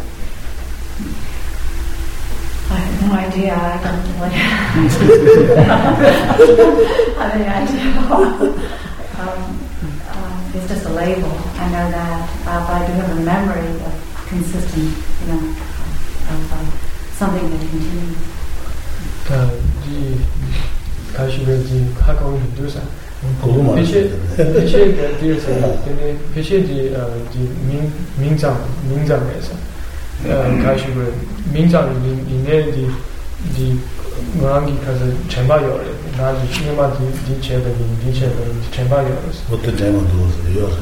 I have no idea. I don't really have any idea. um, uh, it's just a label. I know that, uh, but I do have a memory of consistent, you know, of uh, something that continues. 呃，第开始的第开口很多噻，这些这些的第二次，因为这些的呃的民民长民长来噻，呃开始的民长里里面的的我让你开始全部有了，那你你嘛的的切的的切的全部有了。 我的这么多是有了，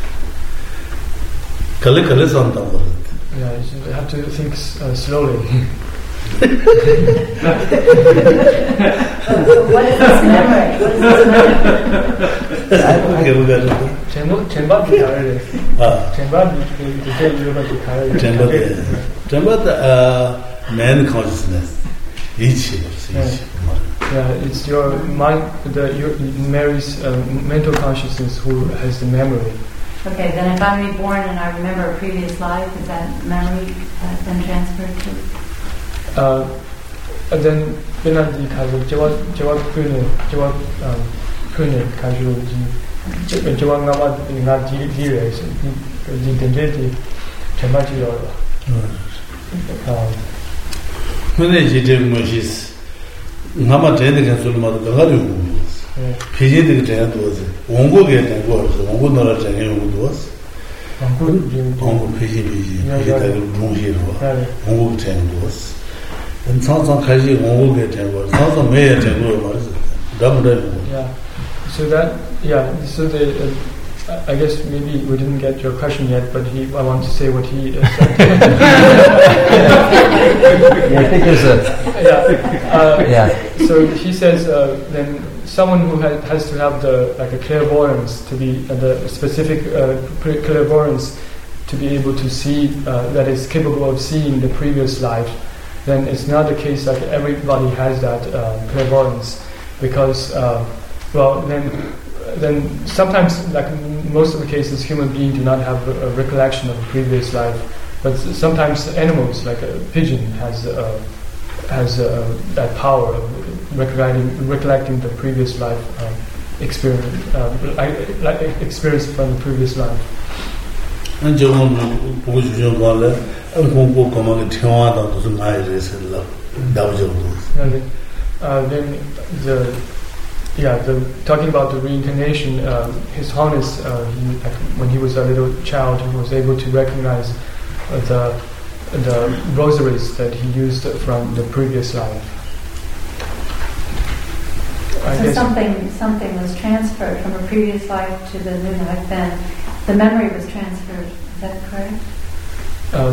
可能可能上当了。 Yeah, you have to think uh, slowly. What is this memory? What is this memory? 전부 전부 다르래. 아, 전부 이제 이거밖에 다르래. 전부 전부 다 man consciousness. each each. Yeah, it's your mind, the your Mary's uh, mental consciousness who has the memory. Okay, then if I'm reborn and I remember a previous life, is that memory uh, then transferred to? Uh, and then when I did开始，就我就我去年就我呃去年开始就就就我啱啱另外啲啲嘢是啲啲點解啲全部知道了。嗯。啊。 我那些这个东西是，俺们真的跟说的嘛，都很有。嗯。脾气这个这样多是，王国给这个是，王国那了这样有多是。王国王国脾气脾气脾气这个东西是吧？王国这样多是。And常常开始我我给听过，常常没也听过嘛，是，咱们这。 Yeah. So that yeah. So the uh, I guess maybe we didn't get your question yet, but he I want to say what he uh, said. Yeah, I think there's a yeah. Uh, yeah. So he says uh, then someone who has, has to have the like a clairvoyance to be uh, the specific uh, clairvoyance to be able to see uh, that is capable of seeing the previous life. Then it's not the case that everybody has that uh, clairvoyance, because uh, well then then sometimes, like most of the cases, human beings do not have a, a recollection of a previous life, but sometimes animals like a pigeon has uh, has uh, that power of recollecting recollecting the previous life uh, experience uh, like experience from the previous life. And you want to go to the and go come on the Tijuana to the night is love. That was uh, then the yeah the talking about the reincarnation. Uh, His Holiness, uh, he, like, when he was a little child, he was able to recognize uh, the the rosaries that he used from the previous life. I so guess something something was transferred from a previous life to the new life. Then the memory was transferred. Is that correct? Uh,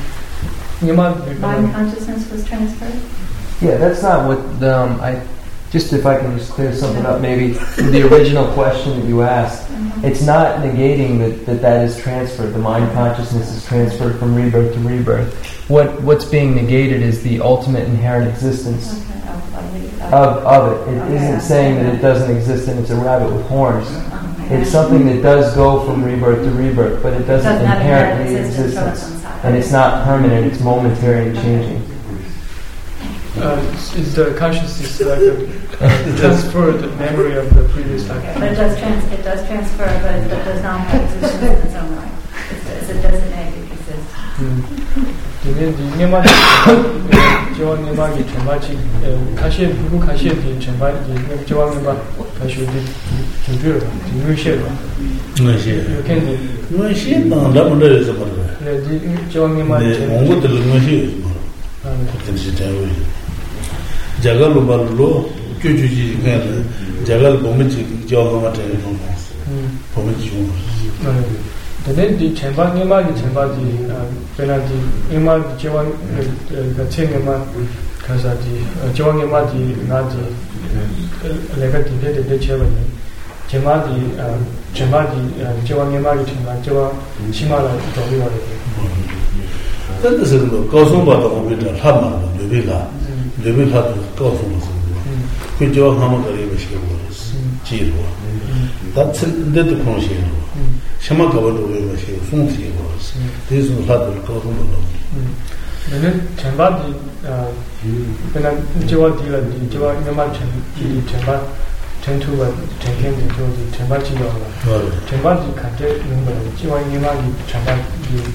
Mind consciousness was transferred? Yeah, that's not what the, um, I. Just if I can just clear something up, maybe the original question that you asked. Mm-hmm. It's not negating that, that that is transferred. The mind consciousness is transferred from rebirth to rebirth. What what's being negated is the ultimate inherent existence okay. of, of, of it. It okay. isn't saying that it doesn't exist and it's a rabbit with horns. Okay. It's something that does go from rebirth to rebirth, but it doesn't, it doesn't inherently exist. And it's not permanent, it's momentary and changing. Uh, is the consciousness like a uh, transferred memory of the previous life? Okay, but it does, trans- it does transfer, but it does not have existence in its own right. It's, it's a designated existence. 里面里面嘛，就往那边去全部去，呃，卡些不卡些的全部的，就往那边。 should be computer, you should. No, she. You can do. No, she. No, that one is a mother. Yeah, the John Yama. Ongo the Lumashi. Potentially. Jagal Ballo, Kuji, Jagal Bomichi, Jogamato. Bomichi. Then the Chamber Yama, the Chamber, the Penalty, Yama, the Jawan, the Chingama, because of the John Yama, the Nadi, Legacy, the Chairman. Jamadi, Jamadi, Jawan Yama, Jawa, Shimala, Jovi. That is a Gosumba of the Hama, the Villa, the Villa Gosum, which your Hamakari was Giro. That's the conscience. Shamakawado was Funsi was. This was not the Gosum. Then Chambadi, when I Jawa dealer, the Jawa Yamachan, the Chamba, Chantu, Chankin, the Chambachi, Chambadi Kate, Jawa Yamaki, Chambadi.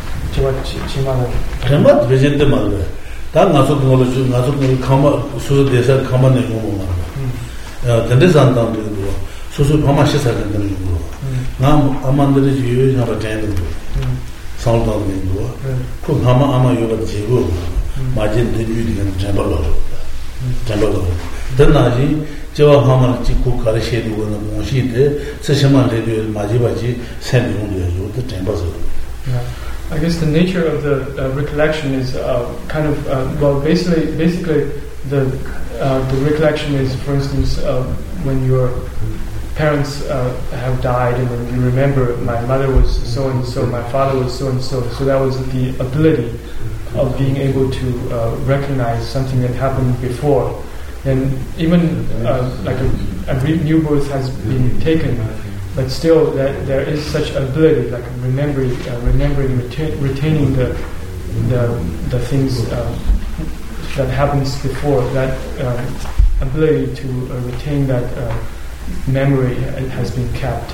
Chamba visit the mother. That Nasu Nasu Kama Susu Desa Kama Nemo. The Desan down to the door. Susu Pamashis at the door. Now among the Jews have attended. Sound down the door. Cook Hama Ama Yoga Jigo. Majin the Judy and Jambalo. Jambalo. Then Naji, Jawa Hama Chiku Karashi, and Moshite, Seshaman, Majibaji, sent you the Jambas. I guess the nature of the uh, recollection is uh, kind of uh, well, basically, basically the uh, the recollection is, for instance, uh, when your parents uh, have died, and then you remember my mother was so and so, my father was so and so. So that was the ability of being able to uh, recognize something that happened before. And even uh, like a, a new birth has been taken. But still, that there is such ability, like remembering, uh, remembering, retain, retaining the the the things uh, that happens before. That uh, ability to uh, retain that uh, memory it has been kept.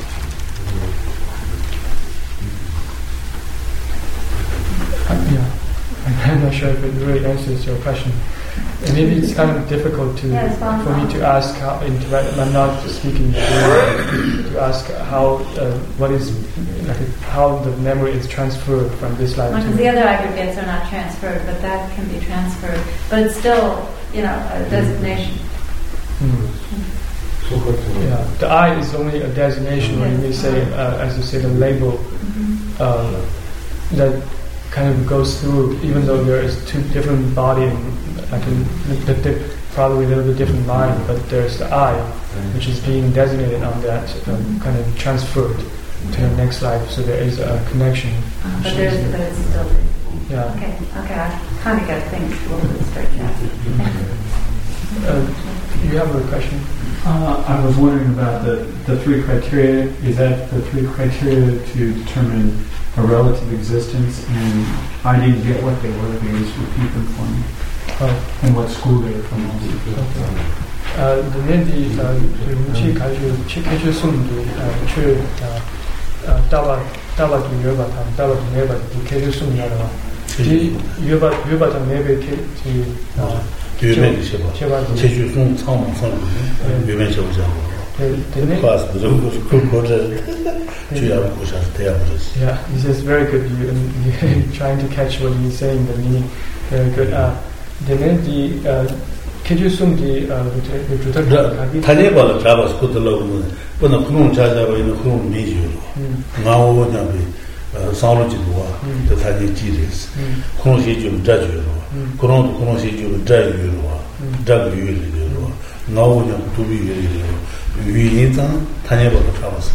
Uh, yeah, I'm not sure if it really answers your question. And maybe it's kind of difficult to yes, for me to ask how interact. I'm not speaking to ask how uh, what is like how the memory is transferred from this life. Because to the other aggregates are not transferred, but that can be transferred. But it's still, you know, a designation. Mm. Yeah, the I is only a designation, yes. Or you may say, uh, as you say, the label mm-hmm. uh, that kind of goes through, even though there is two different bodies. Like a, the, probably a little bit different mind, but there's the I, which is being designated on that, um, kind of transferred to the next life. So there is a connection. Uh, but there's, but it's still. Yeah. Okay. Okay. I kind of got things a little bit straightened out. uh, you have a question? Uh, I was wondering about the, the three criteria. Is that the three criteria to determine a relative existence? And I didn't get what they were. They just repeat them for me. Uh, and what school they are from also. Uh, the Nindi, uh, Ruchi Kaju, Chikaju Sumdu, Chu, Dava, Dava to Yoba, Dava to Neba, to Kaju Sum Yadava. Yoba, Yoba to Nebe to Yumen Sheba, Cheju Sum Tom Son, Yumen Sheba. Class, the good quarter, yeah, this is very good. You, you're trying to catch what he's saying, the meaning. Very good. Uh, Then the could you assume the the Taneba Javas put the logo when the Krum Java in the Krum Medio. Now would not be Saology, the Tani Giris, Kronsi Judge, Kron Kronsi Judge, Drug Yu, now would not to be we need Taneba Javas.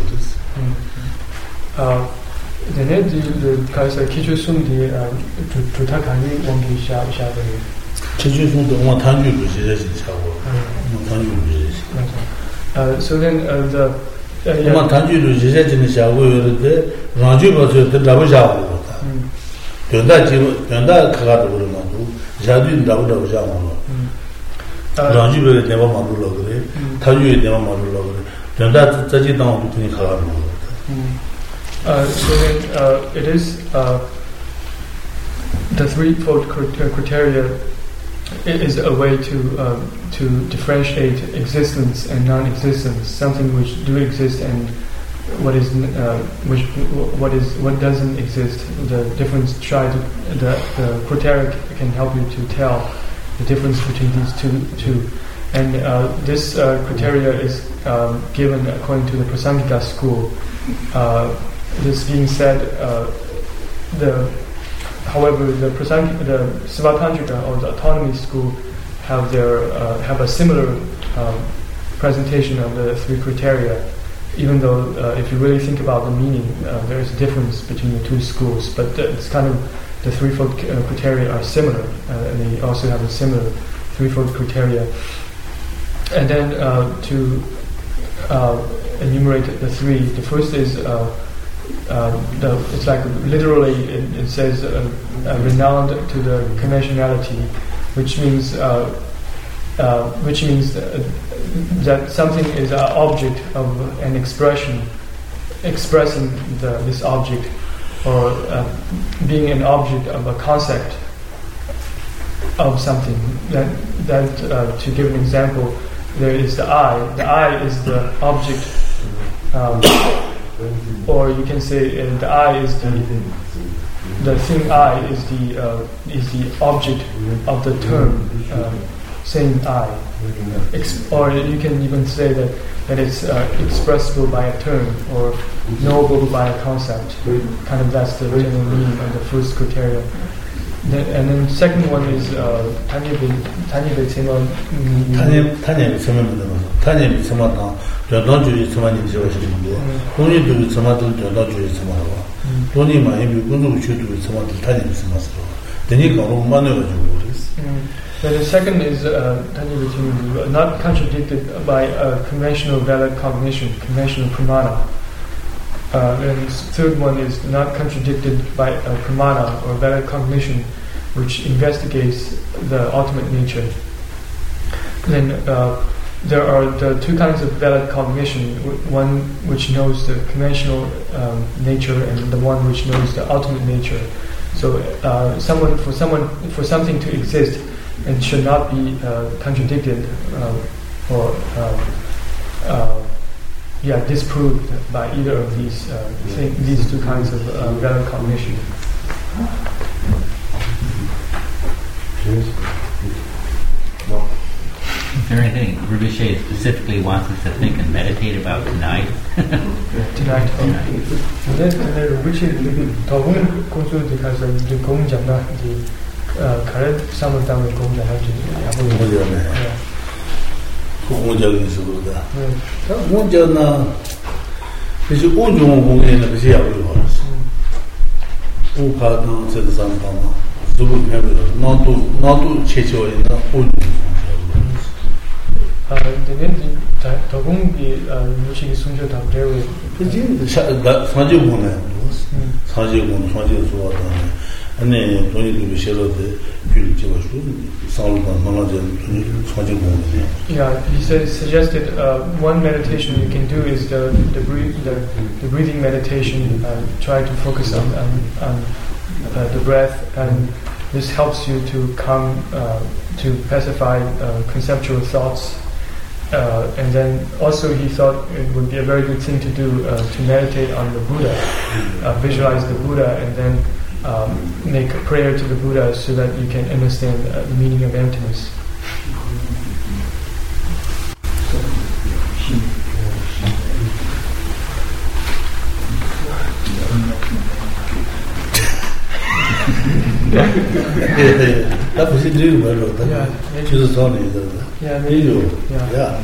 The net the Kaiser Kichusum the Tutakani Wangi Shabu. Chijun the one hundred is uh, so then uh, the one hundred is in the Shawu, the Ranju was the Davaja. Yonda Yonda Kagatu, Jadu Davaja Jamu. Ranju never Madulogre, Taju never Madulogre. Yonda Taji down between Kagatu. So then uh, it is uh, the threefold criteria it is a way to um, to differentiate existence and non-existence, something which do exist and what is uh, which what is what doesn't exist. The difference try to the the criteria can help you to tell the difference between these two two. And uh, this uh, criteria is um, given according to the Prasangika school. Uh, this being said, uh, the however the Prasangika, the Svatantrika or the autonomy school have their uh, have a similar um, presentation of the three criteria. Even though uh, if you really think about the meaning, uh, there is a difference between the two schools, but uh, it's kind of the threefold uh, criteria are similar, uh, and they also have a similar threefold criteria. And then uh, to uh, enumerate the three, the first is uh, uh, the, it's like literally it, it says uh, uh, renowned to the conventionality, which means uh, uh, which means uh, that something is an object of an expression, expressing the, this object, or uh, being an object of a concept of something. That that uh, to give an example. There is the eye. The eye is the object, um, or you can say uh, the eye is the the thing. Eye is the uh, is the object of the term, uh, saying eye. Ex- or you can even say that that it's uh, expressible by a term or knowable by a concept. Kind of that's the general meaning of the first criteria. The, and then second one is Tanyebi Tanyebi Tsema. Tanyebi Tanyebi Tsema Mudama. Tanyebi Tsema Na. Jodon Juri Tsema Ni Jiwa Shiribu. Doni Juri Tsema Dul Jodon Juri Tsema Rawa. Doni Ma Yimbi Gundu Uchu Juri Tsema Dul Tanyebi Tsema Srawa. Deni Karo Manu Juris. The second is uh, Tanyebi Tsema, not contradicted by a conventional valid cognition, conventional pramana. Uh, and the third one is not contradicted by a pramana or valid cognition, which investigates the ultimate nature. Then uh, there are the two kinds of valid cognition: one which knows the conventional um, nature, and the one which knows the ultimate nature. So, uh, someone for someone for something to exist, it should not be uh, contradicted uh, or. Uh, uh, Yeah, disproved by either of these uh, thing, these two kinds of uh, valid cognition. Is there anything Rinpoche specifically wants us to think and meditate about tonight? Tonight. 근데 근데 Rinpoche 더군 공수에 가서 이제 공장나 이제 가르 삼을 담을 공장하지 아무 공장이 있어보다. 공장나 그래서 공중 공연에 그게 야구를 봤어. 우파도 저도 상담아. 누구 해도 나도 나도 최초에나 공중. 아, 근데 더군이 무식이 숨겨다 배우. 그지? 사제 보내. 사제 보내. 사제 좋아다. 아니 돈이 싫어도 줄 찍어줘. 살만 만나자 사제 보내. Yeah, he said, suggested uh, one meditation you can do is the the, breathe, the, the breathing meditation. Uh, try to focus on on, on uh, the breath, and this helps you to come uh, to pacify uh, conceptual thoughts. Uh, and then also he thought it would be a very good thing to do uh, to meditate on the Buddha, uh, visualize the Buddha, and then um, make a prayer to the Buddha so that you can understand uh, the meaning of emptiness. That was a dream, but Yeah, she was on it. Yeah, maybe. maybe. Yeah. Yeah.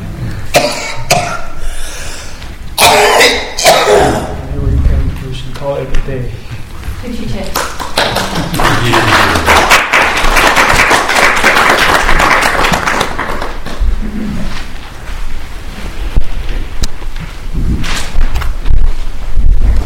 Maybe we can we should call it a day. Could you take?